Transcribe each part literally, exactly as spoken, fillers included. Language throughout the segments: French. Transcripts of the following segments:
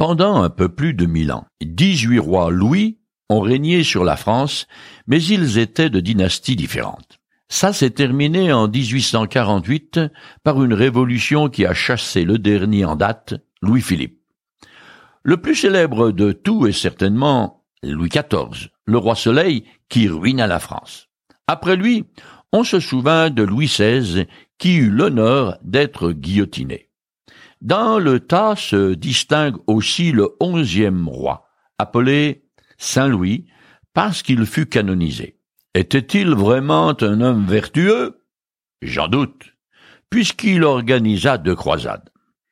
Pendant un peu plus de mille ans, dix-huit rois Louis ont régné sur la France, mais ils étaient de dynasties différentes. Ça s'est terminé en dix-huit cent quarante-huit par une révolution qui a chassé le dernier en date, Louis-Philippe. Le plus célèbre de tous est certainement Louis quatorze, le roi Soleil qui ruina la France. Après lui, on se souvint de Louis seize qui eut l'honneur d'être guillotiné. Dans le tas se distingue aussi le onzième roi, appelé Saint-Louis, parce qu'il fut canonisé. Était-il vraiment un homme vertueux? J'en doute, puisqu'il organisa deux croisades.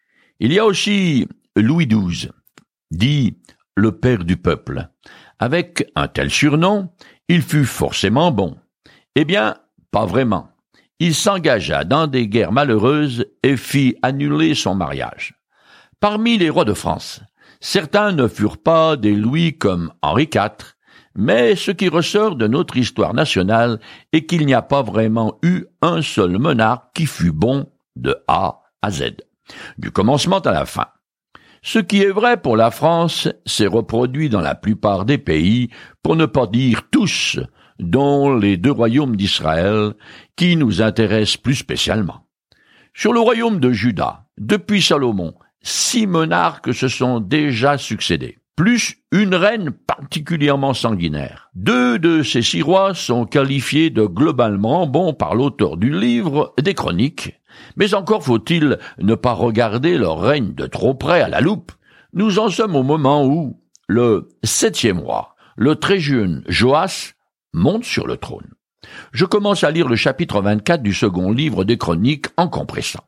Il y a aussi Louis douze, dit le père du peuple. Avec un tel surnom, il fut forcément bon. Eh bien, pas vraiment. Il s'engagea dans des guerres malheureuses et fit annuler son mariage. Parmi les rois de France, certains ne furent pas des Louis comme Henri quatre, mais ce qui ressort de notre histoire nationale est qu'il n'y a pas vraiment eu un seul monarque qui fut bon de A à Z, du commencement à la fin. Ce qui est vrai pour la France s'est reproduit dans la plupart des pays, pour ne pas dire tous, dont les deux royaumes d'Israël, qui nous intéressent plus spécialement. Sur le royaume de Juda, depuis Salomon, six monarques se sont déjà succédés, plus une reine particulièrement sanguinaire. Deux de ces six rois sont qualifiés de globalement bons par l'auteur du livre des Chroniques, mais encore faut-il ne pas regarder leur règne de trop près à la loupe. Nous en sommes au moment où le septième roi, le très jeune Joas, monte sur le trône. Je commence à lire le chapitre vingt-quatre du second livre des Chroniques en compressant.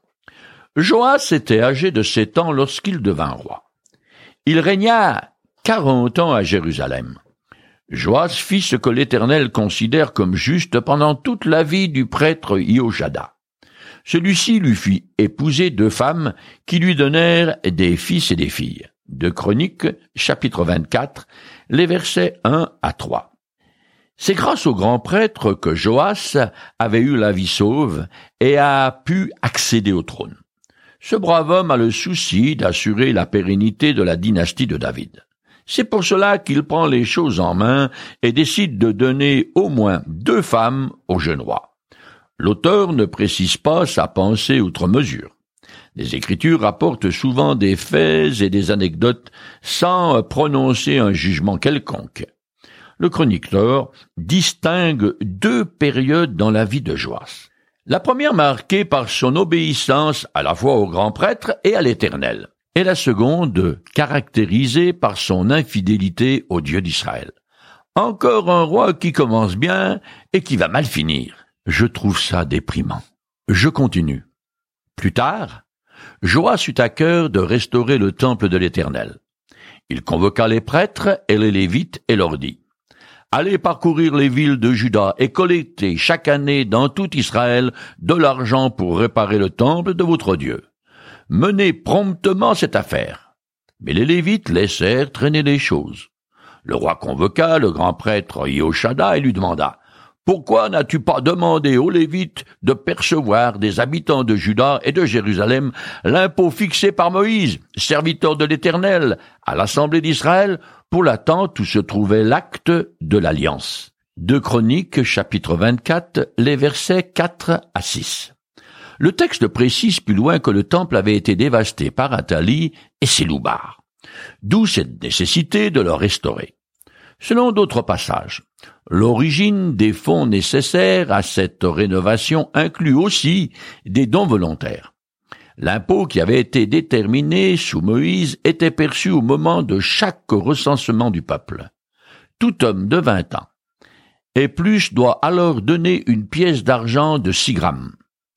Joas était âgé de sept ans lorsqu'il devint roi. Il régna quarante ans à Jérusalem. Joas fit ce que l'Éternel considère comme juste pendant toute la vie du prêtre Iojada. Celui-ci lui fit épouser deux femmes qui lui donnèrent des fils et des filles. De Chroniques, chapitre vingt-quatre, les versets un à trois. C'est grâce au grand prêtre que Joas avait eu la vie sauve et a pu accéder au trône. Ce brave homme a le souci d'assurer la pérennité de la dynastie de David. C'est pour cela qu'il prend les choses en main et décide de donner au moins deux femmes au jeune roi. L'auteur ne précise pas sa pensée outre mesure. Les Écritures rapportent souvent des faits et des anecdotes sans prononcer un jugement quelconque. Le chroniqueur distingue deux périodes dans la vie de Joas. La première marquée par son obéissance à la fois au grand prêtre et à l'Éternel, et la seconde caractérisée par son infidélité au Dieu d'Israël. Encore un roi qui commence bien et qui va mal finir. Je trouve ça déprimant. Je continue. Plus tard, Joas eut à cœur de restaurer le temple de l'Éternel. Il convoqua les prêtres et les Lévites et leur dit: Allez parcourir les villes de Juda et collectez chaque année dans tout Israël de l'argent pour réparer le temple de votre Dieu. Menez promptement cette affaire. Mais les Lévites laissèrent traîner les choses. Le roi convoqua le grand prêtre Iojada et lui demanda: Pourquoi n'as-tu pas demandé aux Lévites de percevoir des habitants de Juda et de Jérusalem l'impôt fixé par Moïse, serviteur de l'Éternel, à l'Assemblée d'Israël, pour la tente où se trouvait l'acte de l'Alliance? Deux Chroniques, chapitre vingt-quatre, les versets quatre à six. Le texte précise plus loin que le temple avait été dévasté par Athalie et ses loupards, d'où cette nécessité de le restaurer. Selon d'autres passages, l'origine des fonds nécessaires à cette rénovation inclut aussi des dons volontaires. L'impôt qui avait été déterminé sous Moïse était perçu au moment de chaque recensement du peuple. Tout homme de vingt ans et plus doit alors donner une pièce d'argent de six grammes.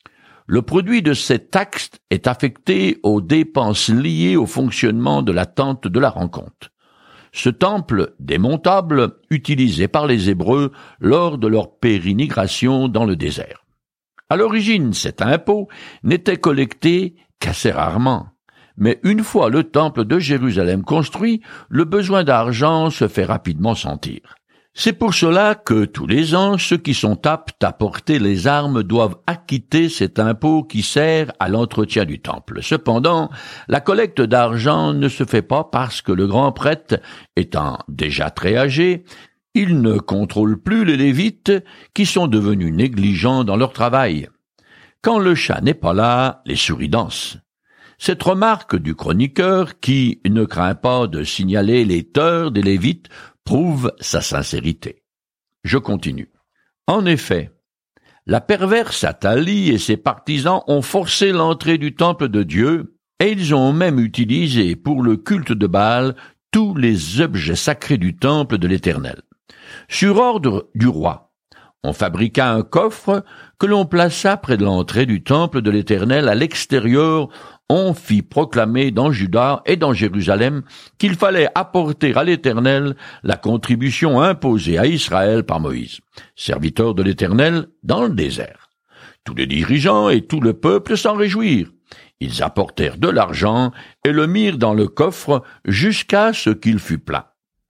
Le produit de cette taxe est affecté aux dépenses liées au fonctionnement de la tente de la rencontre. Ce temple démontable utilisé par les Hébreux lors de leur pérégrination dans le désert. À l'origine, cet impôt n'était collecté qu'assez rarement, mais une fois le temple de Jérusalem construit, le besoin d'argent se fait rapidement sentir. C'est pour cela que tous les ans, ceux qui sont aptes à porter les armes doivent acquitter cet impôt qui sert à l'entretien du temple. Cependant, la collecte d'argent ne se fait pas parce que le grand prêtre, étant déjà très âgé, il ne contrôle plus les Lévites qui sont devenus négligents dans leur travail. Quand le chat n'est pas là, les souris dansent. Cette remarque du chroniqueur, qui ne craint pas de signaler les torts des Lévites, prouve sa sincérité. Je continue. En effet, la perverse Athalie et ses partisans ont forcé l'entrée du temple de Dieu, et ils ont même utilisé pour le culte de Baal tous les objets sacrés du temple de l'Éternel. Sur ordre du roi, on fabriqua un coffre que l'on plaça près de l'entrée du temple de l'Éternel. À l'extérieur, on fit proclamer dans Juda et dans Jérusalem qu'il fallait apporter à l'Éternel la contribution imposée à Israël par Moïse, serviteur de l'Éternel dans le désert. Tous les dirigeants et tout le peuple s'en réjouirent. Ils apportèrent de l'argent et le mirent dans le coffre jusqu'à ce qu'il fût plein.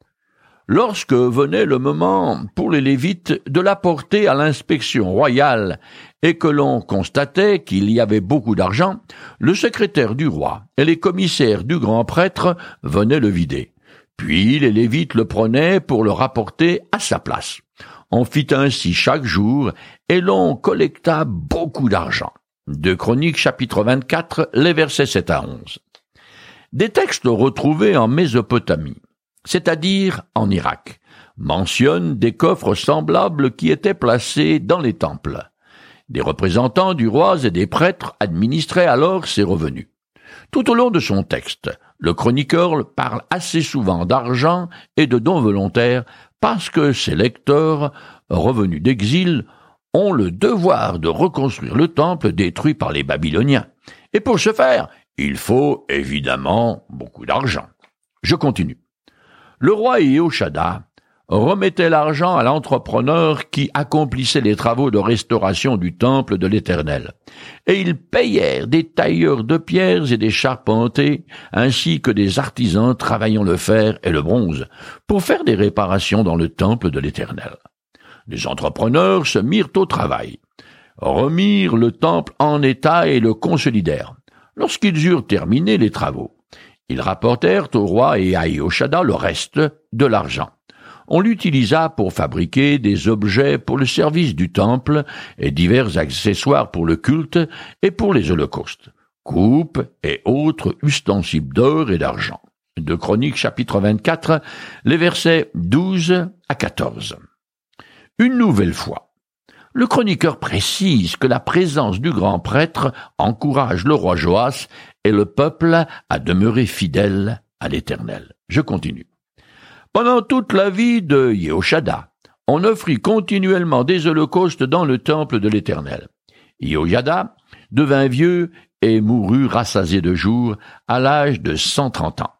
Lorsque venait le moment pour les Lévites de l'apporter à l'inspection royale et que l'on constatait qu'il y avait beaucoup d'argent, le secrétaire du roi et les commissaires du grand prêtre venaient le vider. Puis les Lévites le prenaient pour le rapporter à sa place. On fit ainsi chaque jour et l'on collecta beaucoup d'argent. Deux Chroniques chapitre vingt-quatre, les versets sept à onze. Des textes retrouvés en Mésopotamie, c'est-à-dire en Irak, mentionnent des coffres semblables qui étaient placés dans les temples. Des représentants du roi et des prêtres administraient alors ces revenus. Tout au long de son texte, le chroniqueur parle assez souvent d'argent et de dons volontaires parce que ses lecteurs, revenus d'exil, ont le devoir de reconstruire le temple détruit par les Babyloniens. Et pour ce faire, il faut évidemment beaucoup d'argent. Je continue. Le roi Yehoshada remettait l'argent à l'entrepreneur qui accomplissait les travaux de restauration du temple de l'Éternel. Et ils payèrent des tailleurs de pierres et des charpentiers, ainsi que des artisans travaillant le fer et le bronze, pour faire des réparations dans le temple de l'Éternel. Les entrepreneurs se mirent au travail, remirent le temple en état et le consolidèrent. Lorsqu'ils eurent terminé les travaux, ils rapportèrent au roi et à Yehoshada le reste de l'argent. On l'utilisa pour fabriquer des objets pour le service du temple et divers accessoires pour le culte et pour les holocaustes, coupes et autres ustensiles d'or et d'argent. Deux Chroniques chapitre vingt-quatre, les versets douze à quatorze. Une nouvelle fois, le chroniqueur précise que la présence du grand prêtre encourage le roi Joas et le peuple à demeurer fidèle à l'Éternel. Je continue. Pendant toute la vie de Yehoshada, on offrit continuellement des holocaustes dans le temple de l'Éternel. Yehoshada devint vieux et mourut rassasié de jours à l'âge de cent trente ans.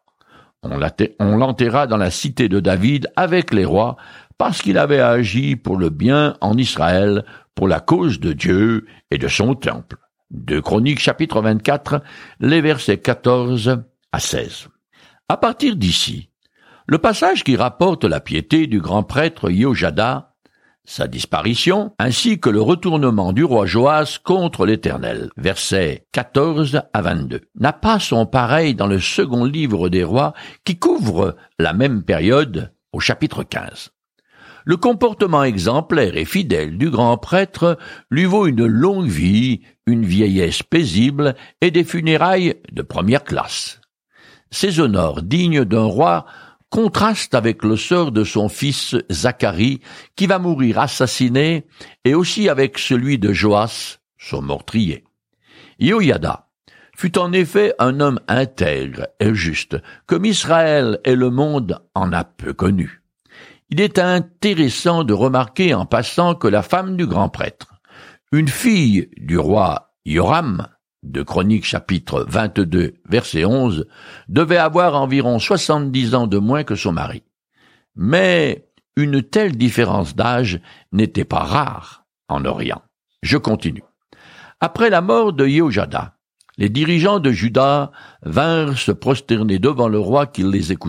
On l'enterra dans la cité de David avec les rois parce qu'il avait agi pour le bien en Israël, pour la cause de Dieu et de son temple. Deux Chroniques chapitre vingt-quatre, les versets quatorze à seize. À partir d'ici, le passage qui rapporte la piété du grand prêtre Yehoshada, sa disparition, ainsi que le retournement du roi Joas contre l'Éternel, versets quatorze à vingt-deux, n'a pas son pareil dans le second livre des rois qui couvre la même période au chapitre quinze. Le comportement exemplaire et fidèle du grand prêtre lui vaut une longue vie, une vieillesse paisible et des funérailles de première classe. Ces honneurs dignes d'un roi contrastent avec le sort de son fils Zacharie, qui va mourir assassiné, et aussi avec celui de Joas, son meurtrier. Yehoshada fut en effet un homme intègre et juste, comme Israël et le monde en a peu connu. Il est intéressant de remarquer en passant que la femme du grand prêtre, une fille du roi Yoram, de Chroniques chapitre vingt-deux, verset onze, devait avoir environ soixante-dix ans de moins que son mari. Mais une telle différence d'âge n'était pas rare en Orient. Je continue. Après la mort de Yehoshada, les dirigeants de Juda vinrent se prosterner devant le roi qui les écouta.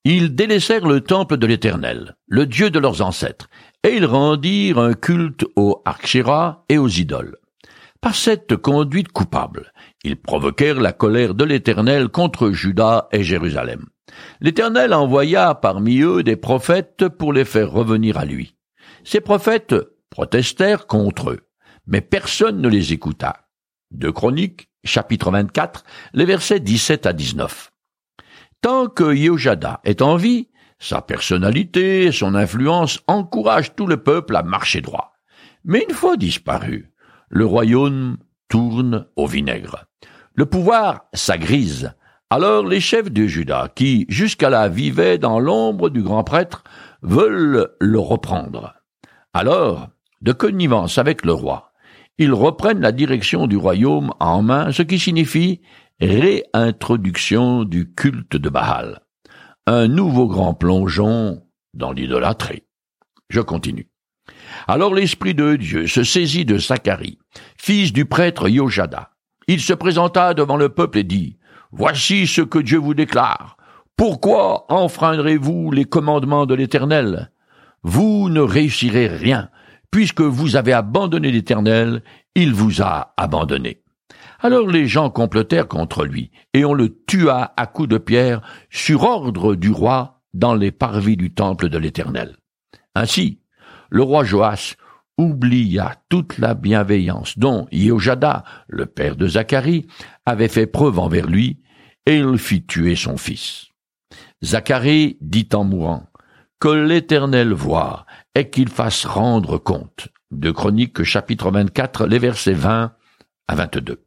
Ils délaissèrent le temple de l'Éternel, le Dieu de leurs ancêtres, et ils rendirent un culte aux Archéras et aux idoles. Par cette conduite coupable, ils provoquèrent la colère de l'Éternel contre Juda et Jérusalem. L'Éternel envoya parmi eux des prophètes pour les faire revenir à lui. Ces prophètes protestèrent contre eux, mais personne ne les écouta. Deux Chroniques, chapitre vingt-quatre, les versets dix-sept à dix-neuf. Tant que Jéhoiada est en vie, sa personnalité et son influence encouragent tout le peuple à marcher droit. Mais une fois disparu, le royaume tourne au vinaigre. Le pouvoir s'agrise. Alors les chefs de Juda, qui jusqu'à là vivaient dans l'ombre du grand prêtre, veulent le reprendre. Alors, de connivence avec le roi, ils reprennent la direction du royaume en main, ce qui signifie réintroduction du culte de Baal. Un nouveau grand plongeon dans l'idolâtrie. Je continue. Alors l'Esprit de Dieu se saisit de Zacharie, fils du prêtre Jéhoiada. Il se présenta devant le peuple et dit, « Voici ce que Dieu vous déclare. Pourquoi enfreindrez-vous les commandements de l'Éternel? Vous ne réussirez rien. Puisque vous avez abandonné l'Éternel, il vous a abandonné. » Alors les gens complotèrent contre lui, et on le tua à coups de pierre sur ordre du roi dans les parvis du temple de l'Éternel. Ainsi, le roi Joas oublia toute la bienveillance dont Jéhoiada, le père de Zacharie, avait fait preuve envers lui, et il fit tuer son fils. Zacharie dit en mourant, « Que l'Éternel voie et qu'il fasse rendre compte. » Deux Chroniques, chapitre vingt-quatre, les versets vingt à vingt-deux.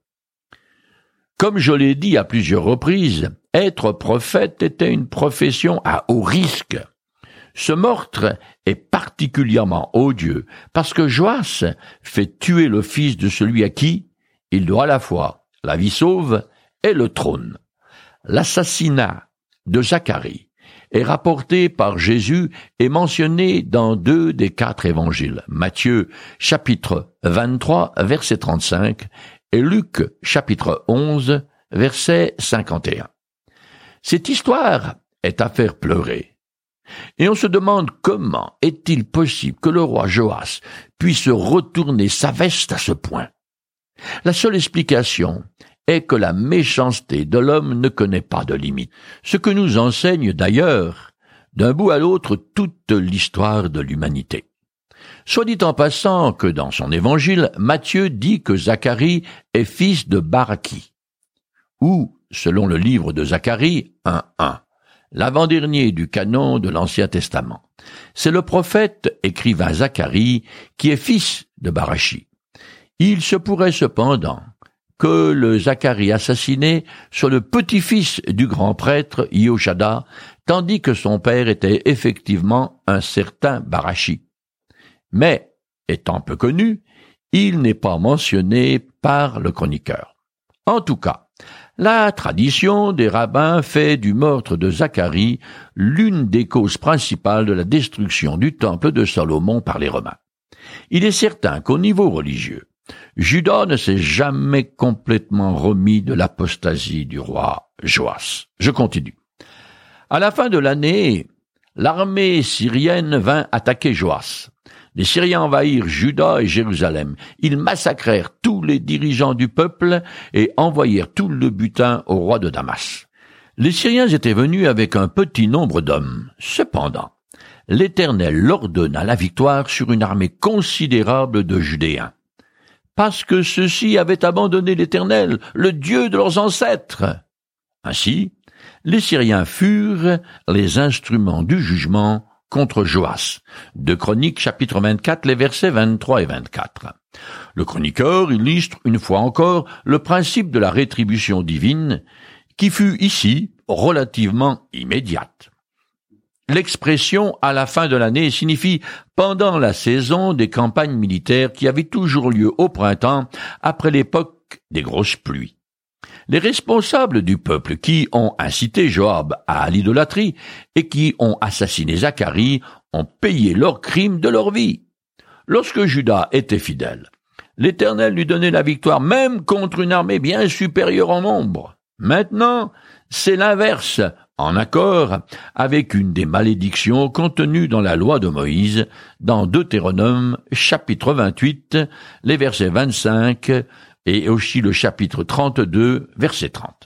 Comme je l'ai dit à plusieurs reprises, être prophète était une profession à haut risque. Ce meurtre est particulièrement odieux parce que Joas fait tuer le fils de celui à qui il doit à la fois la vie sauve et le trône. L'assassinat de Zacharie est rapporté par Jésus et mentionné dans deux des quatre évangiles, Matthieu chapitre vingt-trois verset trente-cinq et Luc chapitre onze verset cinquante et un. Cette histoire est à faire pleurer. Et on se demande comment est-il possible que le roi Joas puisse retourner sa veste à ce point. La seule explication est que la méchanceté de l'homme ne connaît pas de limite, ce que nous enseigne d'ailleurs, d'un bout à l'autre, toute l'histoire de l'humanité. Soit dit en passant que dans son évangile, Matthieu dit que Zacharie est fils de Baraki, ou, selon le livre de Zacharie, un un, l'avant-dernier du canon de l'Ancien Testament. C'est le prophète écrivain Zacharie qui est fils de Barachi. Il se pourrait cependant que le Zacharie assassiné soit le petit-fils du grand prêtre Jéhoiada, tandis que son père était effectivement un certain Barachi. Mais, étant peu connu, il n'est pas mentionné par le chroniqueur. En tout cas, la tradition des rabbins fait du meurtre de Zacharie l'une des causes principales de la destruction du temple de Salomon par les Romains. Il est certain qu'au niveau religieux, Juda ne s'est jamais complètement remis de l'apostasie du roi Joas. Je continue. À la fin de l'année, l'armée syrienne vint attaquer Joas. Les Syriens envahirent Juda et Jérusalem. Ils massacrèrent tous les dirigeants du peuple et envoyèrent tout le butin au roi de Damas. Les Syriens étaient venus avec un petit nombre d'hommes. Cependant, l'Éternel leur donna la victoire sur une armée considérable de Judéens. Parce que ceux-ci avaient abandonné l'Éternel, le Dieu de leurs ancêtres. Ainsi, les Syriens furent les instruments du jugement contre Joas. Deux Chroniques, chapitre vingt-quatre, les versets vingt-trois et vingt-quatre. Le chroniqueur illustre une fois encore le principe de la rétribution divine, qui fut ici relativement immédiate. L'expression « à la fin de l'année » signifie pendant la saison des campagnes militaires qui avaient toujours lieu au printemps après l'époque des grosses pluies. Les responsables du peuple qui ont incité Joab à l'idolâtrie et qui ont assassiné Zacharie ont payé leurs crimes de leur vie. Lorsque Juda était fidèle, l'Éternel lui donnait la victoire même contre une armée bien supérieure en nombre. Maintenant, c'est l'inverse. en accord avec une des malédictions contenues dans la loi de Moïse, dans Deutéronome chapitre vingt-huit, les versets vingt-cinq et aussi le chapitre trente-deux, verset trente.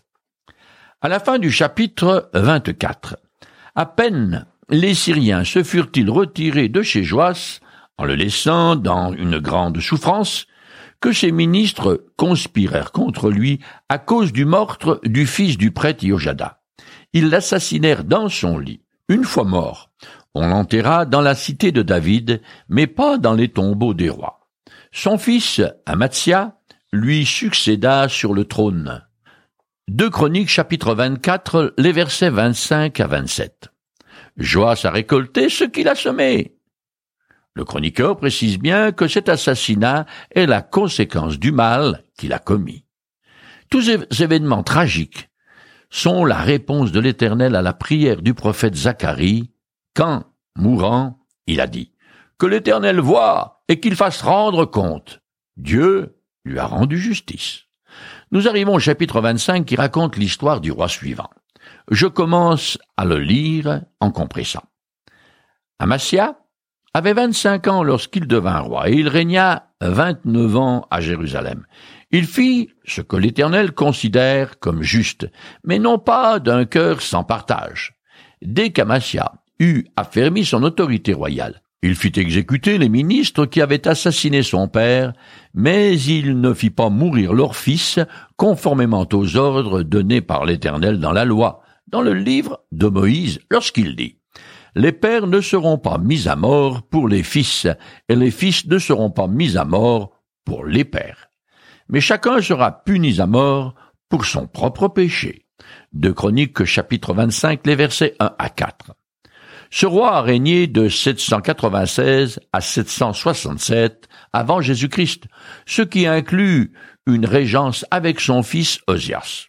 À la fin du chapitre vingt-quatre, à peine les Syriens se furent-ils retirés de chez Joas, en le laissant dans une grande souffrance, que ses ministres conspirèrent contre lui à cause du meurtre du fils du prêtre Iojada. Ils l'assassinèrent dans son lit. Une fois mort, on l'enterra dans la cité de David, mais pas dans les tombeaux des rois. Son fils, Amatsia, lui succéda sur le trône. Deux Chroniques, chapitre vingt-quatre, les versets vingt-cinq à vingt-sept. Joas a récolté ce qu'il a semé. Le chroniqueur précise bien que cet assassinat est la conséquence du mal qu'il a commis. Tous ces événements tragiques sont la réponse de l'Éternel à la prière du prophète Zacharie, quand, mourant, il a dit « Que l'Éternel voie et qu'il fasse rendre compte ». Dieu lui a rendu justice. Nous arrivons au chapitre vingt-cinq qui raconte l'histoire du roi suivant. Je commence à le lire en compressant. Amatsia avait vingt-cinq ans lorsqu'il devint roi, et il régna vingt-neuf ans à Jérusalem. Il fit ce que l'Éternel considère comme juste, mais non pas d'un cœur sans partage. Dès qu'Amatsia eut affermi son autorité royale, il fit exécuter les ministres qui avaient assassiné son père, mais il ne fit pas mourir leur fils, conformément aux ordres donnés par l'Éternel dans la loi, dans le livre de Moïse, lorsqu'il dit « Les pères ne seront pas mis à mort pour les fils, et les fils ne seront pas mis à mort pour les pères. Mais chacun sera puni à mort pour son propre péché. » Deux Chroniques, chapitre vingt-cinq, les versets un à quatre. Ce roi a régné de sept cent quatre-vingt-seize à sept cent soixante-sept avant Jésus-Christ, ce qui inclut une régence avec son fils Osias.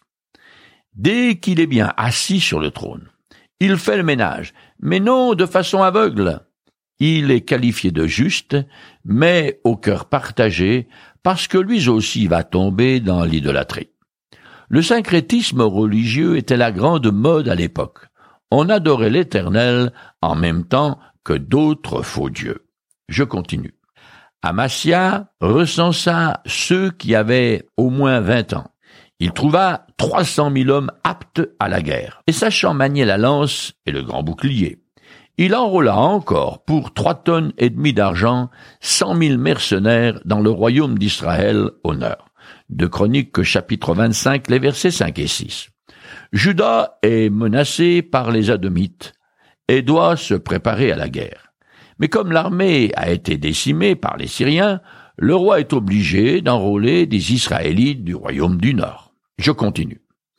Dès qu'il est bien assis sur le trône, il fait le ménage, mais non de façon aveugle. Il est qualifié de juste, mais au cœur partagé, parce que lui aussi va tomber dans l'idolâtrie. Le syncrétisme religieux était la grande mode à l'époque. On adorait l'Éternel en même temps que d'autres faux dieux. Je continue. Amatsia recensa ceux qui avaient au moins vingt ans. Il trouva trois cent mille hommes aptes à la guerre, et sachant manier la lance et le grand bouclier. Il enrôla encore pour trois tonnes et demie d'argent cent mille mercenaires dans le royaume d'Israël au nord. Deux Chroniques, chapitre vingt-cinq, les versets cinq et six. Juda est menacé par les Adomites et doit se préparer à la guerre. Mais comme l'armée a été décimée par les Syriens, le roi est obligé d'enrôler des Israélites du royaume du Nord. Je continue.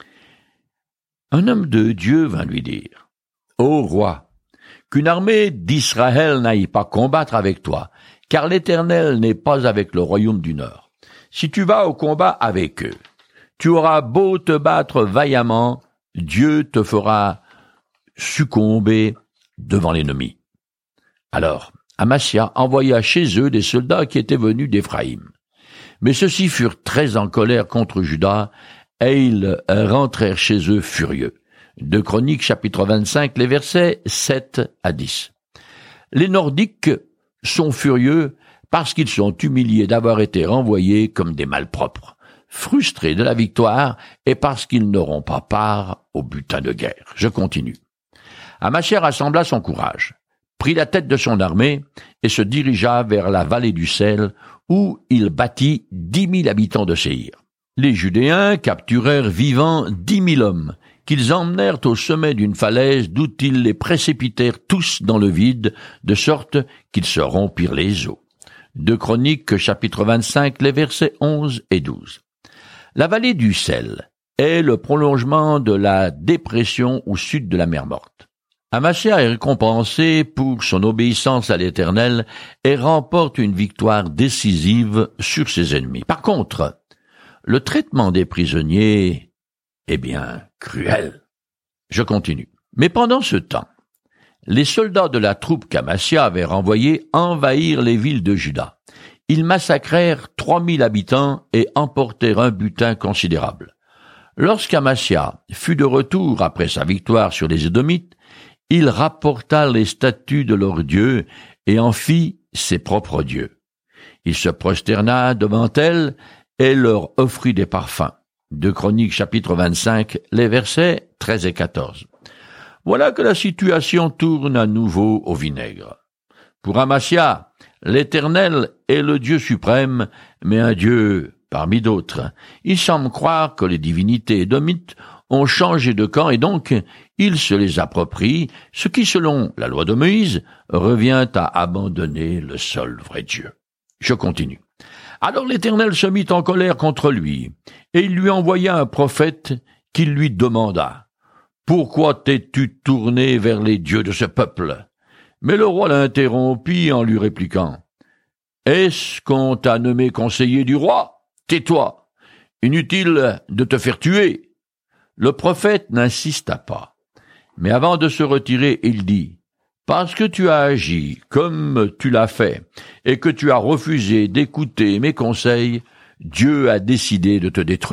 Un homme de Dieu vint lui dire, « Ô roi, qu'une armée d'Israël n'aille pas combattre avec toi, car l'Éternel n'est pas avec le royaume du Nord. Si tu vas au combat avec eux, tu auras beau te battre vaillamment, Dieu te fera succomber devant l'ennemi. » Alors, Amatsia envoya chez eux des soldats qui étaient venus d'Éphraïm. Mais ceux-ci furent très en colère contre Juda, et ils rentrèrent chez eux furieux. Deux Chroniques, chapitre vingt-cinq, les versets sept à dix. Les Nordiques sont furieux parce qu'ils sont humiliés d'avoir été renvoyés comme des malpropres, frustrés de la victoire et parce qu'ils n'auront pas part au butin de guerre. Je continue. Amatsia rassembla son courage, prit la tête de son armée et se dirigea vers la vallée du sel où il battit dix mille habitants de Séhir. Les Judéens capturèrent vivants dix mille hommes qu'ils emmenèrent au sommet d'une falaise d'où ils les précipitèrent tous dans le vide de sorte qu'ils se rompirent les os. Deux Chroniques, chapitre vingt-cinq, les versets onze et douze. La vallée du sel est le prolongement de la dépression au sud de la mer Morte. Amatsia est récompensé pour son obéissance à l'Éternel et remporte une victoire décisive sur ses ennemis. Par contre, le traitement des prisonniers est bien cruel. Je continue. Mais pendant ce temps, les soldats de la troupe qu'Amatsia avait renvoyée envahirent les villes de Juda. Ils massacrèrent trois mille habitants et emportèrent un butin considérable. Lorsqu'Amasia fut de retour après sa victoire sur les Édomites, il rapporta les statues de leurs dieux et en fit ses propres dieux. Il se prosterna devant elles et leur offrit des parfums. Deux Chroniques chapitre vingt-cinq, les versets treize et quatorze. Voilà que la situation tourne à nouveau au vinaigre. Pour Amasia, l'Éternel est le Dieu suprême, mais un Dieu parmi d'autres. Il semble croire que les divinités édomites ont changé de camp et donc il se les approprie, ce qui, selon la loi de Moïse, revient à abandonner le seul vrai Dieu. Je continue. Alors l'Éternel se mit en colère contre lui, et il lui envoya un prophète qui lui demanda « Pourquoi t'es-tu tourné vers les dieux de ce peuple ?» Mais le roi l'interrompit en lui répliquant « Est-ce qu'on t'a nommé conseiller du roi ? Tais-toi, inutile de te faire tuer. » Le prophète n'insista pas, mais avant de se retirer, il dit « Parce que tu as agi comme tu l'as fait, et que tu as refusé d'écouter mes conseils, Dieu a décidé de te détruire. »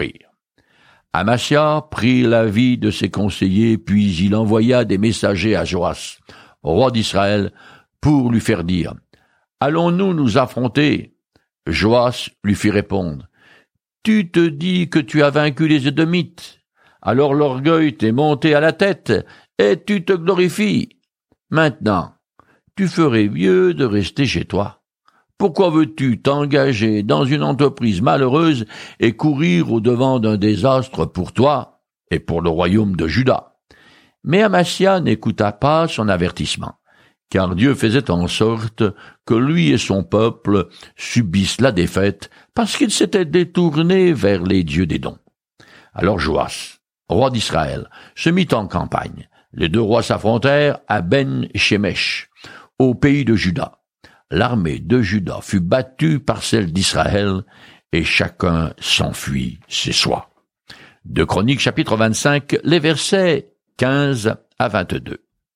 Amasia prit l'avis de ses conseillers, puis il envoya des messagers à Joas, roi d'Israël, pour lui faire dire « Allons-nous nous affronter ?» Joas lui fit répondre « Tu te dis que tu as vaincu les Édomites, alors l'orgueil t'est monté à la tête, et tu te glorifies. Maintenant, tu ferais mieux de rester chez toi. Pourquoi veux-tu t'engager dans une entreprise malheureuse et courir au-devant d'un désastre pour toi et pour le royaume de Juda ?» Mais Amasia n'écouta pas son avertissement, car Dieu faisait en sorte que lui et son peuple subissent la défaite parce qu'ils s'étaient détournés vers les dieux d'Édom. Alors Joas, roi d'Israël, se mit en campagne. Les deux rois s'affrontèrent à Ben-Shemesh, au pays de Juda. L'armée de Juda fut battue par celle d'Israël, et chacun s'enfuit chez soi. Deux Chroniques chapitre vingt-cinq, les versets quinze à vingt-deux.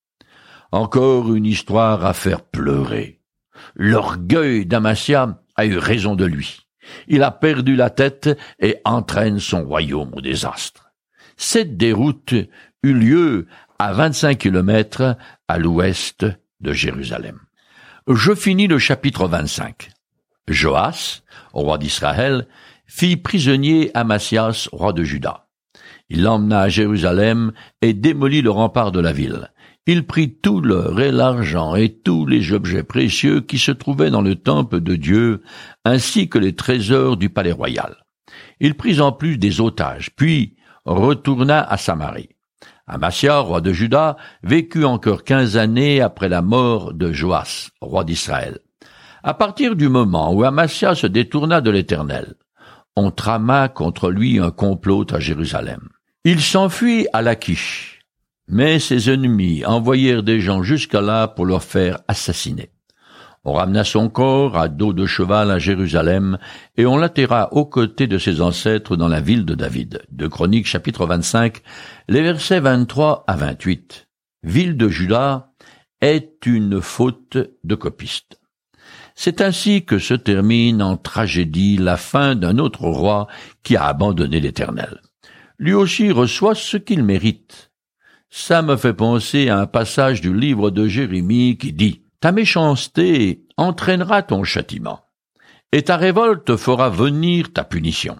Encore une histoire à faire pleurer. L'orgueil d'Amasia a eu raison de lui. Il a perdu la tête et entraîne son royaume au désastre. Cette déroute eut lieu à vingt-cinq kilomètres à l'ouest de Jérusalem. Je finis le chapitre vingt-cinq. Joas, roi d'Israël, fit prisonnier Amasias, roi de Juda. Il l'emmena à Jérusalem et démolit le rempart de la ville. Il prit tout l'or et l'argent et tous les objets précieux qui se trouvaient dans le temple de Dieu, ainsi que les trésors du palais royal. Il prit en plus des otages, puis retourna à Samarie. Amasia, roi de Juda, vécut encore quinze années après la mort de Joas, roi d'Israël. À partir du moment où Amasia se détourna de l'Éternel, on trama contre lui un complot à Jérusalem. Il s'enfuit à Lachish, mais ses ennemis envoyèrent des gens jusqu'à là pour le faire assassiner. On ramena son corps à dos de cheval à Jérusalem, et on l'enterra aux côtés de ses ancêtres dans la ville de David. Deux Chroniques chapitre vingt-cinq, les versets vingt-trois à vingt-huit. Ville de Juda est une faute de copiste. C'est ainsi que se termine en tragédie la fin d'un autre roi qui a abandonné l'Éternel. Lui aussi reçoit ce qu'il mérite. Ça me fait penser à un passage du livre de Jérémie qui dit « Ta méchanceté entraînera ton châtiment, et ta révolte fera venir ta punition.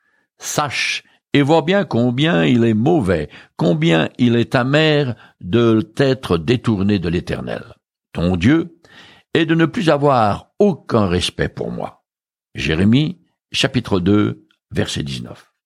Sache et vois bien combien il est mauvais, combien il est amer de t'être détourné de l'Éternel, ton Dieu, et de ne plus avoir aucun respect pour moi. » Jérémie, chapitre deux, verset dix-neuf.